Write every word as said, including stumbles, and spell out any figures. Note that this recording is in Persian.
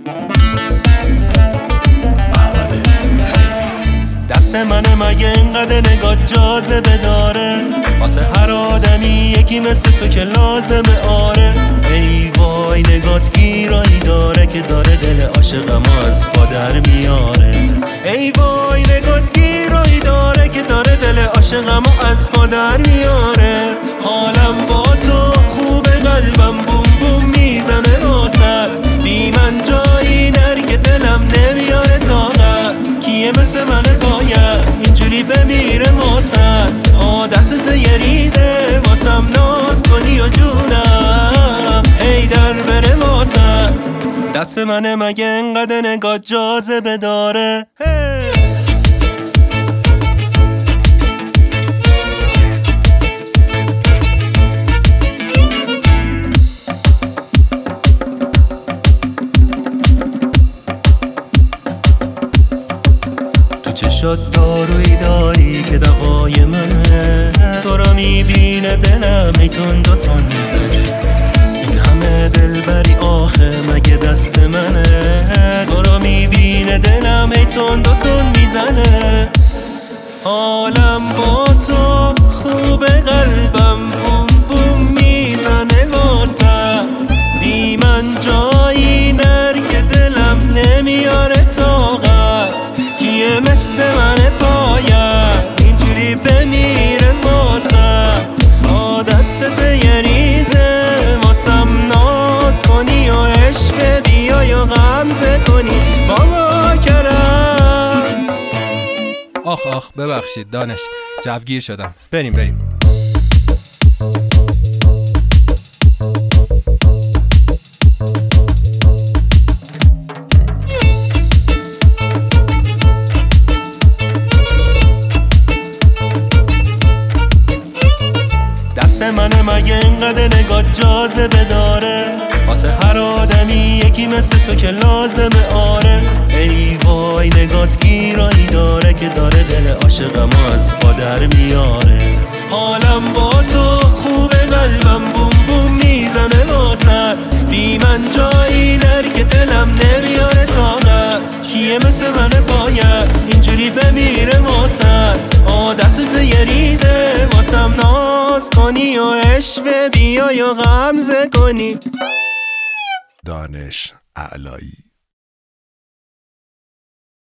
دست منه مگه اینقدر نگاه جاذبه داره؟ واسه هر آدمی یکی مثل تو که لازمه. آره ای وای نگات گیرایی داره که داره دل عاشقمو از پا در میاره. ای وای نگات گیرایی داره که داره دل عاشقمو از پا در میاره. حالم با تو خوبه، قلبم بوم بوم میزنه واسط. بی من جایی نری که دلم نمیاره طاقت. کیه مثل من باید اینجوری بمیره واسط؟ عادتت یه ریزه واسم ناز کنی و جونم ای در بره واسط. دست منه مگه انقدر نگاه جاذبه داره؟ hey! چشات دارویی داری که دوای منه. تو را میبینه دلم ای تون دو تون میزنه. این همه دلبری آخه مگه دست منه؟ تو را میبینه دلم ای تون دو تون میزنه. حالم با تو خوبه، قلبم بوم بوم میزنه واسط. بی من جایی نری که دلم نمیاره طاقت. کیه مثل من باید اینجوری بمیره واسط؟ عادتت یه ریزه واسم ناز کنی و عشق بیای و غمزه کنی. بابا کرم. آخ آخ ببخشید دانش، جوگیر شدم. بریم بریم. دست منه مگه اینقدر نگاه جاذبه داره؟ واسه هر آدمی یکی مثل تو که لازمه. آره ای وای نگات گیرایی داره که داره دل عاشقمو از پا در میاره. حالم با تو خوبه، قلبم بوم بوم میزنه واسط. بی من جایی نری که دلم نمیاره طاقت. کیه مثل من باید اینجوری بمیره واسط؟ عادتت یه ریزه واسم ناز کنی و عشق بیای و غمزه کنی. دانش اعلایی.